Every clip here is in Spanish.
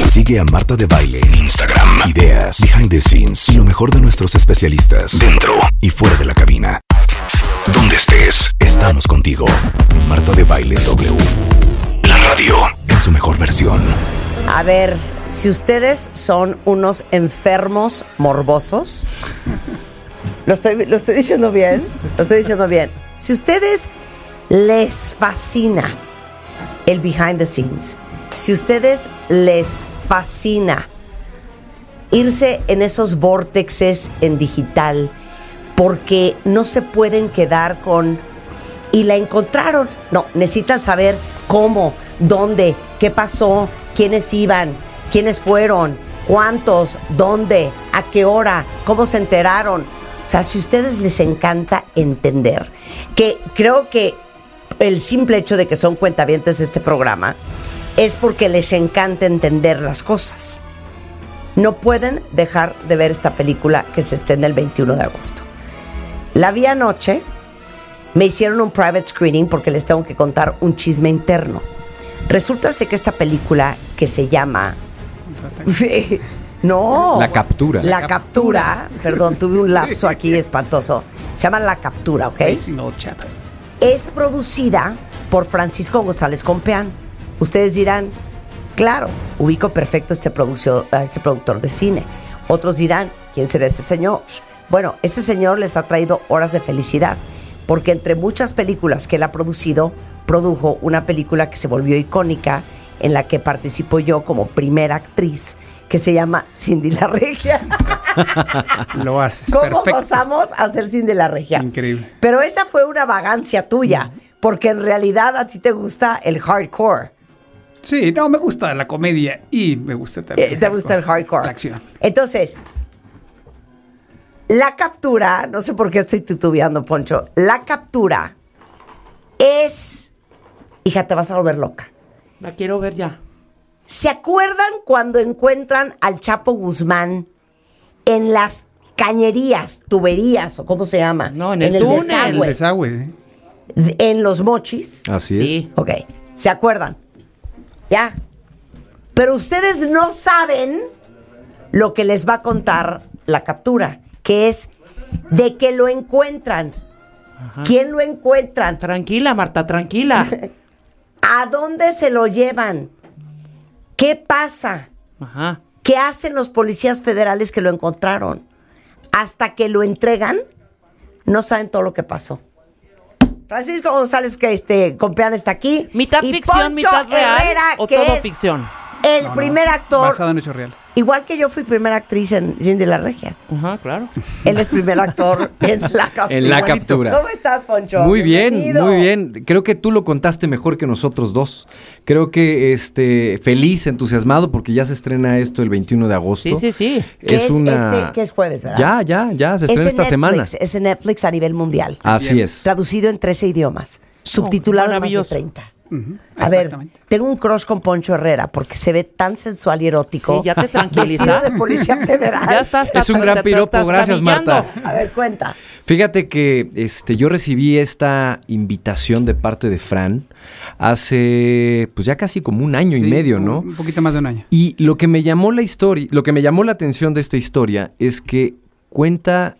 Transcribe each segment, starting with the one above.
Sigue a Marta de Baile en Instagram. Ideas, behind the scenes y lo mejor de nuestros especialistas dentro y fuera de la cabina. Donde estés, estamos contigo. Marta de Baile W. La radio en su mejor versión. A ver, si ustedes son unos enfermos morbosos, ¿lo estoy diciendo bien? Lo estoy diciendo bien. Si ustedes les fascina el behind the scenes, si ustedes les fascina irse en esos vórtices en digital, porque no se pueden quedar con y la encontraron. No, necesitan saber cómo, dónde, qué pasó, quiénes iban, quiénes fueron, cuántos, dónde, a qué hora, cómo se enteraron. O sea, si a ustedes les encanta entender, que creo que el simple hecho de que son cuentavientes de este programa es porque les encanta entender las cosas. No pueden dejar de ver esta película que se estrena el 21 de agosto. La vi anoche, me hicieron un private screening porque les tengo que contar un chisme interno. Resulta ser que esta película que se llama... No. La Captura. La Captura. Perdón, tuve un lapso aquí espantoso. Se llama La Captura, ¿ok? Es producida por Francisco González Compeán. Ustedes dirán, claro, ubico perfecto este productor de cine. Otros dirán, ¿quién será ese señor? Bueno, ese señor les ha traído horas de felicidad, porque entre muchas películas que él ha producido, produjo una película que se volvió icónica, en la que participo yo como primera actriz, que se llama Cindy la Regia. Lo haces ¿Cómo perfecto. pasamos a ser Cindy la Regia? Increíble. Pero esa fue una vagancia tuya, porque en realidad a ti te gusta el hardcore. Sí, no, me gusta la comedia y me gusta también. Te gusta el hardcore. La acción. Entonces, La Captura, no sé por qué estoy titubeando, Poncho. La Captura es... Hija, te vas a volver loca. La quiero ver ya. ¿Se acuerdan cuando encuentran al Chapo Guzmán en las cañerías, tuberías o cómo se llama? No, en el túnel. El desagüe. En Los Mochis. Así Sí. Ok, ¿se acuerdan? Ya. Pero ustedes no saben lo que les va a contar La Captura, que es de que lo encuentran. Ajá. ¿Quién lo encuentran? Tranquila, Marta, tranquila. ¿A dónde se lo llevan? ¿Qué pasa? Ajá. ¿Qué hacen los policías federales que lo encontraron? Hasta que lo entregan, no saben todo lo que pasó. Francisco González Compeán está aquí. Mitad y ficción, Poncho mitad real, Herrera, o que todo es ficción. el primer actor. Basado en hechos reales. Igual que yo fui primera actriz en Cindy la Regia. Ajá, claro. Él es primer actor en La Captura. En La Captura. ¿Cómo estás, Poncho? Muy bien, Bienvenido. muy bien. Creo que tú lo contaste mejor que nosotros dos. Creo que feliz, entusiasmado, porque ya se estrena esto el 21 de agosto. Sí. Que es jueves, ¿verdad? Ya, se estrena esta semana. Es en Netflix a nivel mundial. Así es. Traducido en 13 idiomas. Subtitulado en más de maravilloso. 30. Uh-huh, A ver, exactamente. tengo un crush con Poncho Herrera porque se ve tan sensual y erótico. Sí, ya te Vestido tranquiliza. de policía federal. Ya estás. Es un gran piropo, gracias, Marta. A ver, cuenta. Fíjate que yo recibí esta invitación de parte de Fran hace pues ya casi como un año y medio, ¿no? Un poquito más de un año. Y lo que me llamó la atención de esta historia es que cuenta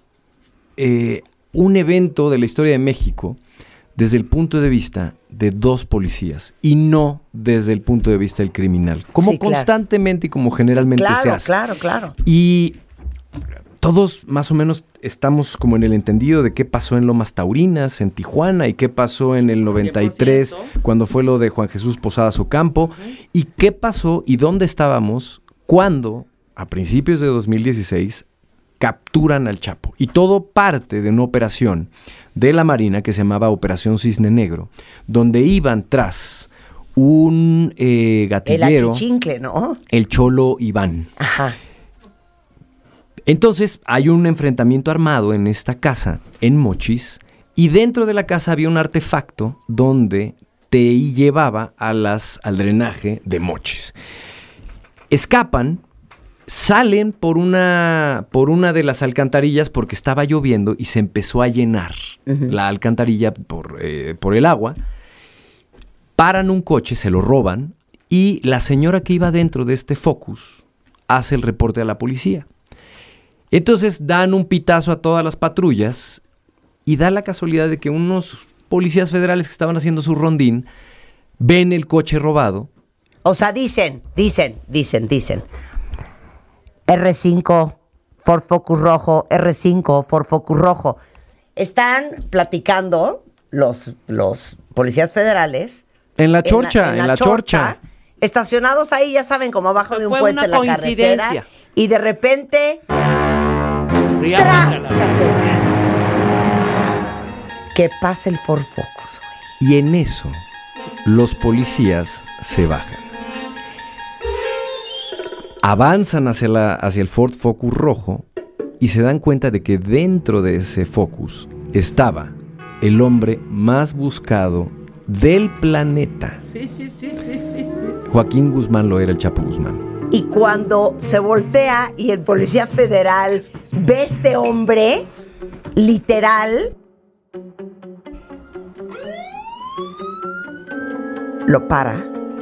un evento de la historia de México desde el punto de vista de dos policías y no desde el punto de vista del criminal, como Sí, claro. constantemente y como generalmente se hace. Claro. Y todos más o menos estamos como en el entendido de qué pasó en Lomas Taurinas, en Tijuana, y qué pasó en el 93 100%. cuando fue lo de Juan Jesús Posadas Ocampo, y qué pasó y dónde estábamos cuando, a principios de 2016, capturan al Chapo. Y todo parte de una operación de la Marina que se llamaba Operación Cisne Negro, donde iban tras un gatillero, El achichincle, ¿no? el Cholo Iván. Ajá. Entonces hay un enfrentamiento armado en esta casa, en Mochis, y dentro de la casa había un artefacto donde te llevaba al drenaje de Mochis. Escapan, salen por una de las alcantarillas porque estaba lloviendo y se empezó a llenar la alcantarilla por el agua. Paran un coche, se lo roban y la señora que iba dentro de este Focus hace el reporte a la policía. Entonces dan un pitazo a todas las patrullas y da la casualidad de que unos policías federales que estaban haciendo su rondín ven el coche robado. O sea, dicen. R5, Ford Focus rojo, R5, Ford Focus rojo. Están platicando los policías federales. En la chorcha, en la chorcha. Estacionados ahí, ya saben, como abajo de un Fue puente una en la coincidencia. carretera. Y de repente, Rían, ¡tráscatelas! Que pasa el Ford Focus, güey. Y en eso, los policías se bajan. Avanzan hacia el Ford Focus rojo y se dan cuenta de que dentro de ese Focus estaba el hombre más buscado del planeta. Sí. Joaquín Guzmán Loera, el Chapo Guzmán. Y cuando se voltea y el policía federal ve a este hombre, literal, lo para.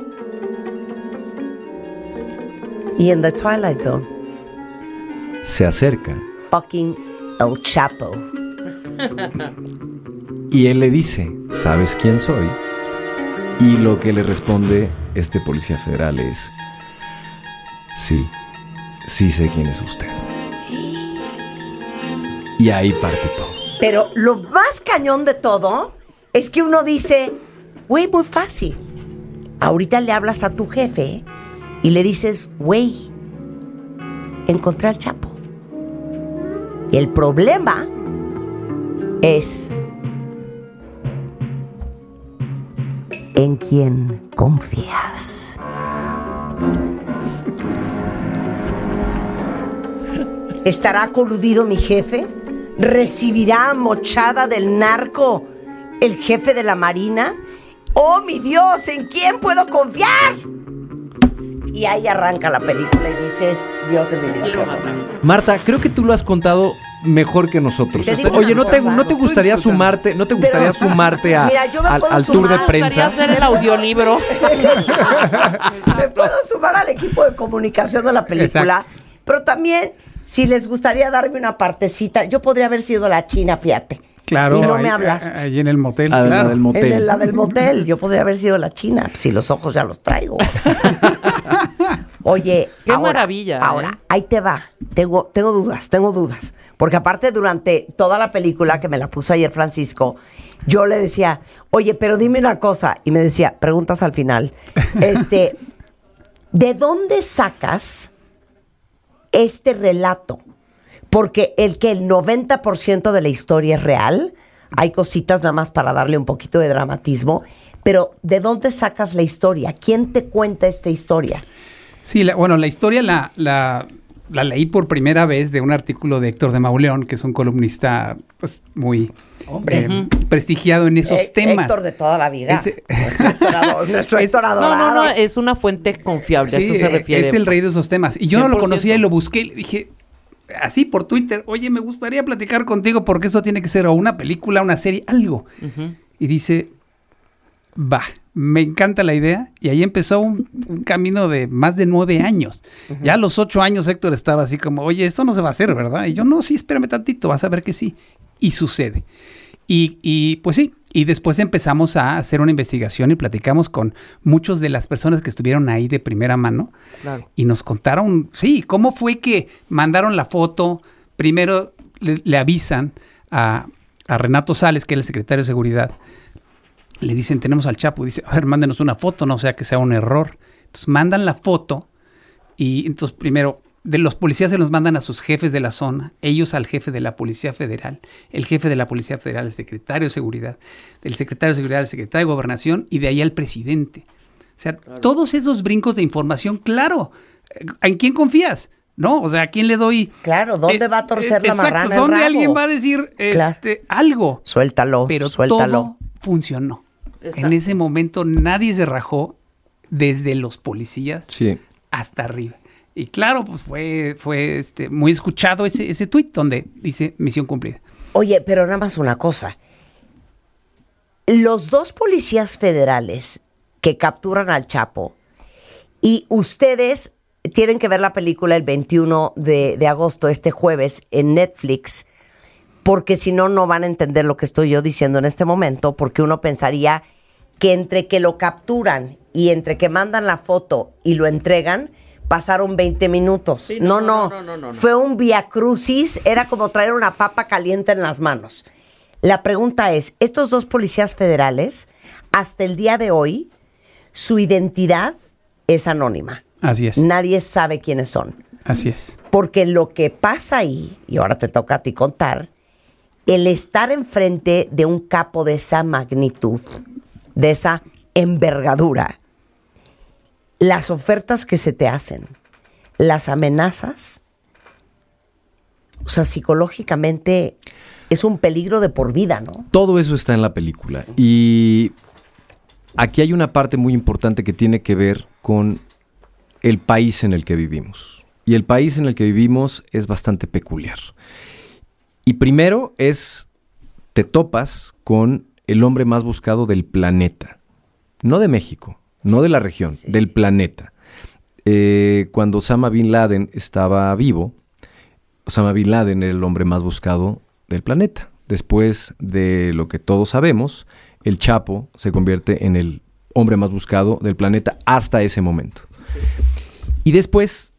Y en The Twilight Zone, Se acerca fucking El Chapo. y él le dice, ¿sabes quién soy? Y lo que le responde este policía federal es, sí sé quién es usted. Y ahí parte todo. Pero lo más cañón de todo es que uno dice, güey, muy fácil. Ahorita le hablas a tu jefe y le dices, güey, encontré al Chapo. Y el problema es en quién confías. ¿Estará coludido mi jefe? ¿Recibirá mochada del narco el jefe de la Marina? ¡Oh, mi Dios! ¿En quién puedo confiar? Y ahí arranca la película y dices, Dios de mi vida, qué horror. Marta, creo que tú lo has contado mejor que nosotros. Te digo Oye, una ¿no te cosa. gustaría sumarte, Mira, yo me puedo al tour de sumar. Me gustaría prensa? hacer el audiolibro. Me puedo sumar al equipo de comunicación de la película, pero también, si les gustaría darme una partecita, yo podría haber sido la China, fíjate. Claro. Y no ahí, me hablaste. Ahí en el motel, Ah, la claro. del motel. En la del motel, yo podría haber sido la China, si los ojos ya los traigo. Oye, Qué ahora, maravilla, ahora, ¿eh? ahí te va. Tengo dudas. Porque aparte, durante toda la película que me la puso ayer Francisco, yo le decía, oye, pero dime una cosa. Y me decía, preguntas al final. ¿De dónde sacas este relato? Porque el 90% de la historia es real. Hay cositas nada más para darle un poquito de dramatismo. Pero ¿de dónde sacas la historia? ¿Quién te cuenta esta historia? Sí, la historia la leí por primera vez de un artículo de Héctor de Mauleón, que es un columnista pues muy prestigiado en esos temas. Héctor de toda la vida. Ese- Nuestro Héctor adorado. No, es una fuente confiable, a Sí, eso se refiere. es el rey de esos temas. Y yo no lo 100%. conocía y lo busqué y le dije, así por Twitter, oye, me gustaría platicar contigo porque eso tiene que ser o una película, una serie, algo. Y dice, va, me encanta la idea. Y ahí empezó un camino de más de 9 años. Ya a los 8 años Héctor estaba así como, oye, esto no se va a hacer, ¿verdad? Y yo, no, sí, espérame tantito, vas a ver que sí. Y sucede. Y pues sí, y después empezamos a hacer una investigación y platicamos con muchas de las personas que estuvieron ahí de primera mano. Claro. Y nos contaron, sí, cómo fue que mandaron la foto. Primero le avisan a Renato Sales, que es el secretario de Seguridad. Le dicen, tenemos al Chapo. Dice, a ver, mándenos una foto, no sea que sea un error. Entonces mandan la foto y entonces primero de los policías se los mandan a sus jefes de la zona, ellos al jefe de la Policía Federal, el jefe de la Policía Federal, el secretario de Seguridad, del secretario de Seguridad, el secretario de Gobernación y de ahí al presidente. O sea, todos esos brincos de información, claro, ¿en quién confías? ¿No? O sea, ¿a quién le doy? Claro, ¿dónde va a torcer la exacto, marrana el ¿dónde rabo? alguien va a decir Claro. algo? Suéltalo, Pero suéltalo. todo funcionó. Exacto. En ese momento nadie se rajó, desde los policías Sí. hasta arriba. Y claro, pues fue muy escuchado ese tuit donde dice misión cumplida. Oye, pero nada más una cosa. Los dos policías federales que capturan al Chapo Y ustedes tienen que ver la película el 21 de agosto, este jueves, en Netflix, porque si no, no van a entender lo que estoy yo diciendo en este momento, porque uno pensaría que entre que lo capturan y entre que mandan la foto y lo entregan, pasaron 20 minutos. Sí, no. Fue un viacrucis, era como traer una papa caliente en las manos. La pregunta es, estos dos policías federales, hasta el día de hoy, su identidad es anónima. Así es. Nadie sabe quiénes son. Así es. Porque lo que pasa ahí, y ahora te toca a ti contar, el estar enfrente de un capo de esa magnitud, de esa envergadura, las ofertas que se te hacen, las amenazas, o sea, psicológicamente es un peligro de por vida, ¿no? Todo eso está en la película. Y aquí hay una parte muy importante que tiene que ver con el país en el que vivimos. Y el país en el que vivimos es bastante peculiar. Y primero te topas con el hombre más buscado del planeta. No de México, no de la región, del planeta. Cuando Osama Bin Laden estaba vivo, Osama Bin Laden era el hombre más buscado del planeta. Después de lo que todos sabemos, el Chapo se convierte en el hombre más buscado del planeta hasta ese momento. Y después,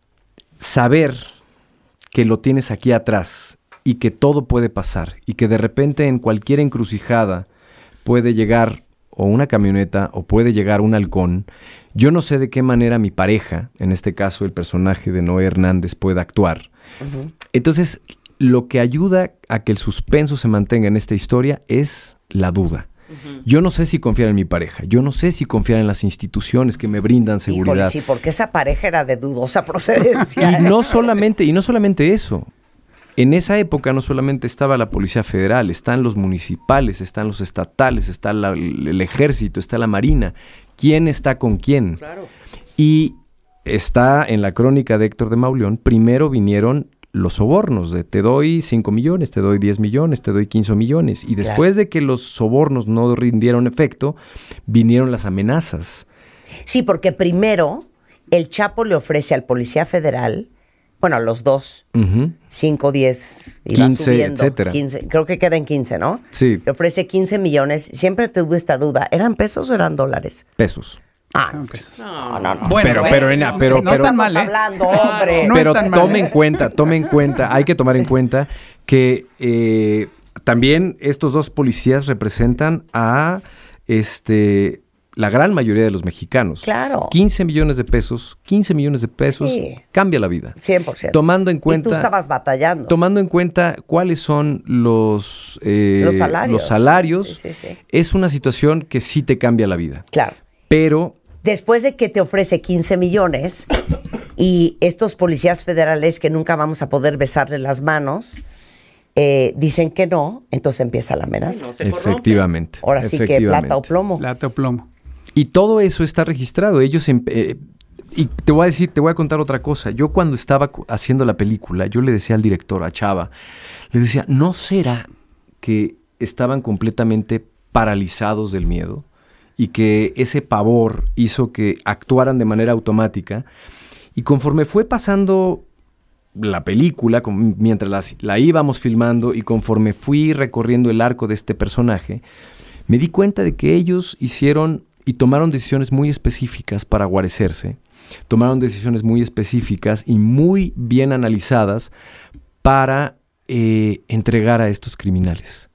saber que lo tienes aquí atrás y que todo puede pasar y que de repente en cualquier encrucijada puede llegar o una camioneta o puede llegar un halcón. Yo no sé de qué manera mi pareja, en este caso el personaje de Noé Hernández, pueda actuar. Uh-huh. Entonces, lo que ayuda a que el suspenso se mantenga en esta historia es la duda. Uh-huh. Yo no sé si confiar en mi pareja, yo no sé si confiar en las instituciones que me brindan seguridad. Híjole, sí, porque esa pareja era de dudosa procedencia. Y no solamente eso. En esa época no solamente estaba la Policía Federal, están los municipales, están los estatales, está el ejército, está la marina. ¿Quién está con quién? Claro. Y está en la crónica de Héctor de Mauleón, primero vinieron los sobornos de te doy 5 millones, te doy 10 millones, te doy 15 millones. Y después de que los sobornos no rindieron efecto, vinieron las amenazas. Sí, porque primero el Chapo le ofrece al Policía Federal, bueno, a los dos, 5, 10, y 15, va subiendo, etcétera. 15, creo que queda en 15, ¿no? Sí. Le ofrece 15 millones. Siempre tuve esta duda, ¿eran pesos o eran dólares? Pesos. Ah, no. Bueno, pero no están mal, hablando, hombre. No pero tome en cuenta, hay que tomar en cuenta que también estos dos policías representan a la gran mayoría de los mexicanos. Claro. 15 millones de pesos sí. Cambia la vida. 100%. Tomando en cuenta, y tú estabas batallando. Tomando en cuenta cuáles son los salarios. Sí. Es una situación que sí te cambia la vida. Claro. Pero después de que te ofrece 15 millones y estos policías federales que nunca vamos a poder besarle las manos, dicen que no, entonces empieza la amenaza. No, efectivamente. Ahora sí que plata o plomo. Plata o plomo. Y todo eso está registrado. Ellos y te voy a contar otra cosa. Yo cuando estaba haciendo la película, yo le decía al director, a Chava, le decía, ¿no será que estaban completamente paralizados del miedo? Y que ese pavor hizo que actuaran de manera automática. Y conforme fue pasando la película, mientras la íbamos filmando y conforme fui recorriendo el arco de este personaje, me di cuenta de que ellos hicieron y tomaron decisiones muy específicas para guarecerse. Tomaron decisiones muy específicas y muy bien analizadas para entregar a estos criminales.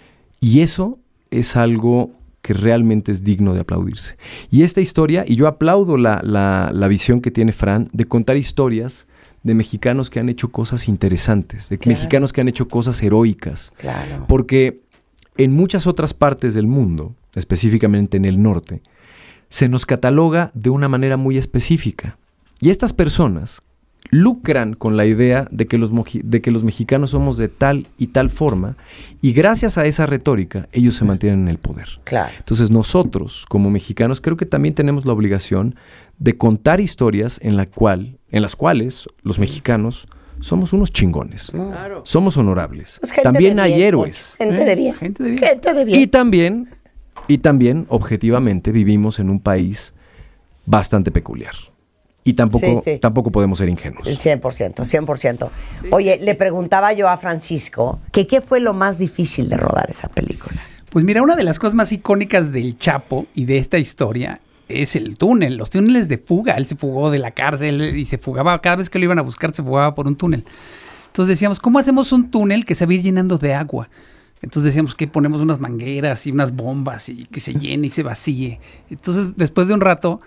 Y eso es algo que realmente es digno de aplaudirse. Y esta historia, y yo aplaudo la visión que tiene Fran de contar historias de mexicanos que han hecho cosas interesantes, de mexicanos que han hecho cosas heroicas. Claro. Porque en muchas otras partes del mundo, específicamente en el norte, se nos cataloga de una manera muy específica. Y estas personas lucran con la idea de que los mexicanos somos de tal y tal forma, y gracias a esa retórica ellos se mantienen en el poder. Claro. Entonces nosotros, como mexicanos, creo que también tenemos la obligación de contar historias en las cuales los mexicanos somos unos chingones. No. Claro. Somos honorables. Pues también hay bien, héroes. Gente de bien. Gente de bien. Y también, objetivamente, vivimos en un país bastante peculiar. Y tampoco, Sí. tampoco podemos ser ingenuos. 100%, 100%. Oye, le preguntaba yo a Francisco que qué fue lo más difícil de rodar esa película. Pues mira, una de las cosas más icónicas del Chapo y de esta historia es el túnel, los túneles de fuga. Él se fugó de la cárcel y se fugaba, cada vez que lo iban a buscar se fugaba por un túnel. Entonces decíamos, ¿cómo hacemos un túnel que se va a ir llenando de agua? Entonces decíamos que ponemos unas mangueras y unas bombas y que se llene y se vacíe. Entonces, después de un rato,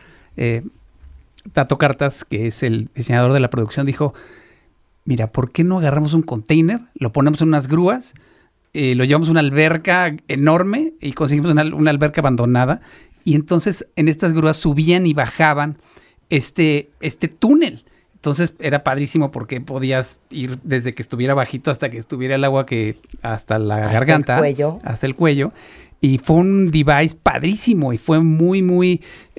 Tato Cartas, que es el diseñador de la producción, dijo, mira, ¿por qué no agarramos un container, lo ponemos en unas grúas, lo llevamos a una alberca enorme y conseguimos una alberca abandonada? Y entonces en estas grúas subían y bajaban este túnel. Entonces era padrísimo porque podías ir desde que estuviera bajito hasta que estuviera el agua hasta la garganta. Hasta el cuello. Y fue un device padrísimo y fue muy, muy,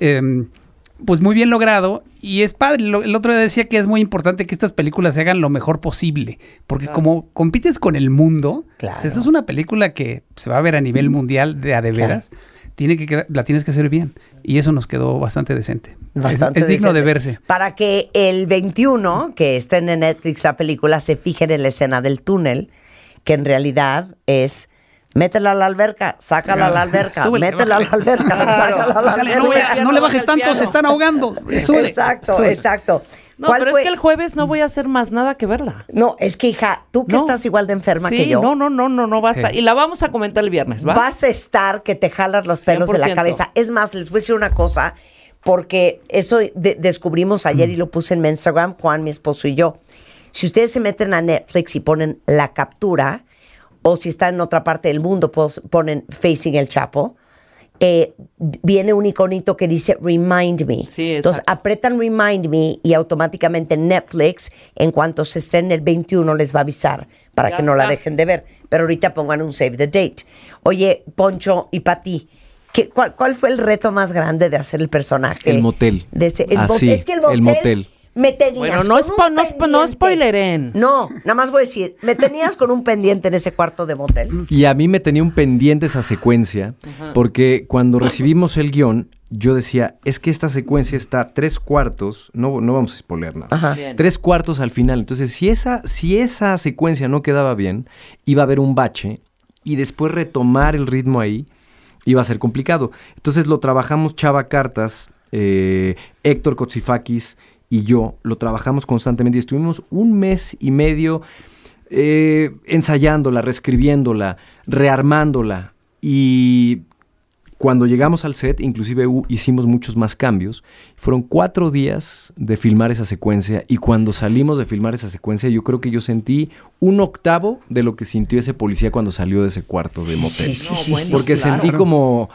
pues muy bien logrado. Y es padre. El otro día decía que es muy importante que estas películas se hagan lo mejor posible. Porque como compites con el mundo, Claro. o sea, esta es una película que se va a ver a nivel mundial de veras. La tienes que hacer bien. Y eso nos quedó bastante decente. Bastante es digno decente. de verse. Para que el 21, que estrene en Netflix la película, se fijen en la escena del túnel, que en realidad es métela a la alberca, sácala a la alberca, Súbele, métela a la alberca, sácala a la Dale, alberca. no le bajes tanto, se están ahogando. Súbele. Exacto, Súbele. exacto. No, ¿Cuál pero fue? es que el jueves no voy a hacer más nada que verla. No, es que hija, tú que No. estás igual de enferma Sí, que yo. no basta. Sí. Y la vamos a comentar el viernes, ¿va? Vas a estar que te jalas los pelos de la 100%. cabeza. Es más, les voy a decir una cosa, porque eso descubrimos ayer y lo puse en mi Instagram, Juan, mi esposo y yo. Si ustedes se meten a Netflix y ponen la captura, o si están en otra parte del mundo, pues ponen Facing el Chapo, viene un iconito que dice Remind Me. Sí, Entonces exacto. apretan Remind Me y automáticamente Netflix, en cuanto se estrene el 21, les va a avisar para Ya que no la está. dejen de ver. Pero ahorita pongan un Save the Date. Oye, Poncho y Pati, ¿cuál fue el reto más grande de hacer el personaje? El motel. De ese, Así, es que el el motel. me tenías Bueno, con no un pendiente. spoileren. No, nada más voy a decir, me tenías con un pendiente en ese cuarto de motel. Y a mí me tenía un pendiente esa secuencia, porque cuando recibimos el guión, yo decía, es que esta secuencia está 3/4, no vamos a spoiler nada, Ajá. Bien. 3/4 al final. Entonces, si esa secuencia no quedaba bien, iba a haber un bache, y después retomar el ritmo ahí iba a ser complicado. Entonces lo trabajamos Chava Cartas, Héctor Kotsifakis y yo, lo trabajamos constantemente y estuvimos 1 mes y medio ensayándola, reescribiéndola, rearmándola, y cuando llegamos al set, inclusive hicimos muchos más cambios. Fueron 4 días de filmar esa secuencia, y cuando salimos de filmar esa secuencia, yo creo que yo sentí 1/8 de lo que sintió ese policía cuando salió de ese cuarto de motel. Porque claro. sentí como...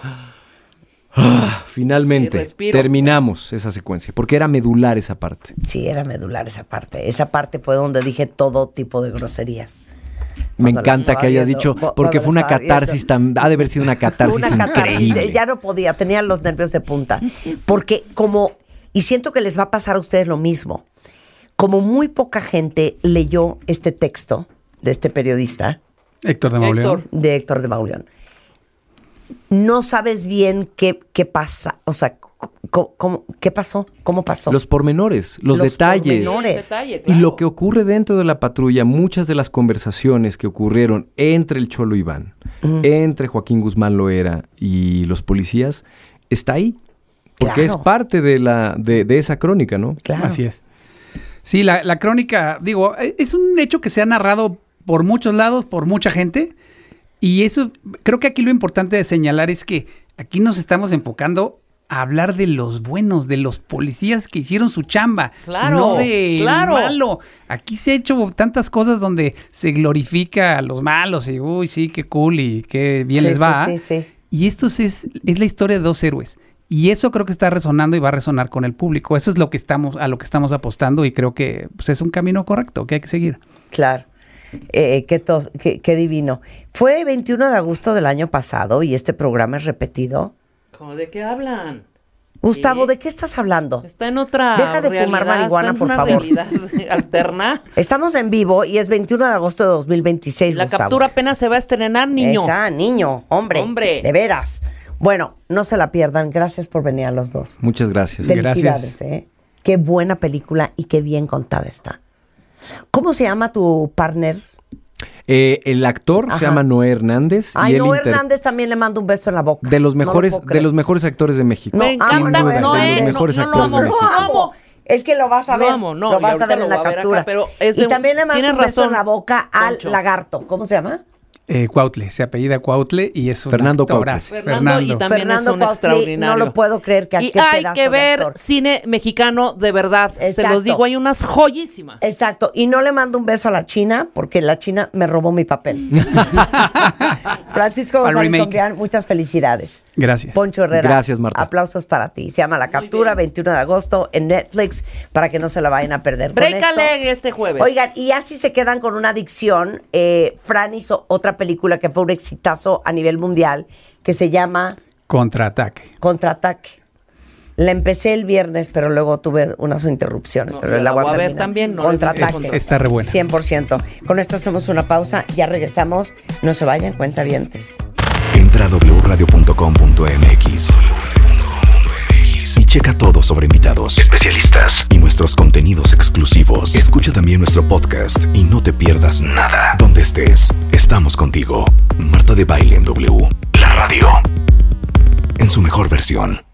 finalmente Sí, respiro. terminamos esa secuencia, porque era medular esa parte. Sí, era medular esa parte. Esa parte fue donde dije todo tipo de groserías. Me Cuando la encanta estaba que hayas viendo, dicho, cuando porque la fue una estaba catarsis viendo. ha de haber sido una catarsis Una catarsis, increíble. ya no podía, tenía los nervios de punta. Porque y siento que les va a pasar a ustedes lo mismo, como muy poca gente leyó este texto de este periodista, Héctor de Mauleón. Héctor. de Héctor de Mauleón, no sabes bien qué pasa, o sea, ¿qué pasó? ¿Cómo pasó? Los pormenores, los detalles. pormenores. Detalle, Y claro. lo que ocurre dentro de la patrulla, muchas de las conversaciones que ocurrieron entre el Cholo Iván, entre Joaquín Guzmán Loera y los policías, está ahí. Porque Claro. es parte de esa crónica, ¿no? Claro. Así es. Sí, la crónica, digo, es un hecho que se ha narrado por muchos lados, por mucha gente. Y eso, creo que aquí lo importante de señalar es que aquí nos estamos enfocando a hablar de los buenos, de los policías que hicieron su chamba, Claro, no de claro. malo. Aquí se ha hecho tantas cosas donde se glorifica a los malos y uy, sí, qué cool y qué bien Sí, les sí, va. sí. Y esto es la historia de 2 héroes. Y eso creo que está resonando y va a resonar con el público. Eso es lo que estamos apostando, y creo que pues, es un camino correcto que hay que seguir. Claro. Qué divino. Fue 21 de agosto del año pasado y este programa es repetido. ¿Cómo de qué hablan? Gustavo, Sí. ¿de qué estás hablando? Está en otra Deja de fumar realidad, marihuana, está en por una favor. realidad alterna. Estamos en vivo y es 21 de agosto de 2026, La Gustavo. captura apenas se va a estrenar, niño. Niño, hombre. Hombre. De veras. Bueno, no se la pierdan. Gracias por venir a los dos. Muchas gracias. Felicidades, Qué buena película y qué bien contada está. ¿Cómo se llama tu partner? El actor Ajá. se llama Noé Hernández. Ay, y él Noé Hernández también le mando un beso en la boca. de los No lo mejores, puedo creer. de los mejores actores de México. Me No, amo a encanta Noé. Noé. De los mejores Yo actores lo de amo. México. Lo amo. Es que lo vas a Lo ver. amo, no, lo y vas a ahorita ver lo en la voy a ver captura. acá, pero es y de- también le mando tienes un beso en razón, la boca al Poncho. lagarto. ¿Cómo se llama? Cuautle, se apellida Cuautle y es un Fernando actorazo. Fernando y también es un Cuauhtli, extraordinario. No lo puedo creer que Y qué hay pedazo que de ver actor. cine mexicano de verdad. Se Exacto. los digo, hay unas joyísimas. Exacto. Y no le mando un beso a la China porque la China me robó mi papel. Francisco Al González remake. Compeán, muchas felicidades. Gracias. Poncho Herrera. Gracias, Marta. Aplausos para ti. Se llama La Captura, 21 de agosto en Netflix, para que no se la vayan a perder. Con Brécale esto- este jueves. Oigan, y así se quedan con una adicción. Fran hizo otra película que fue un exitazo a nivel mundial, que se llama Contraataque. Contraataque. La empecé el viernes, pero luego tuve unas interrupciones. No, pero yo la la voy a voy a ver terminar. también, no la he visto Contraataque. con todo. Está re buena. 100%. Con esto hacemos una pausa. Ya regresamos. No se vayan, cuentavientes. Entra a wradio.com.mx y checa todo sobre invitados, especialistas y nuestros contenidos exclusivos. Escucha también nuestro podcast y no te pierdas nada. Donde estés, estamos contigo. Marta de Baile en W. La radio. En su mejor versión.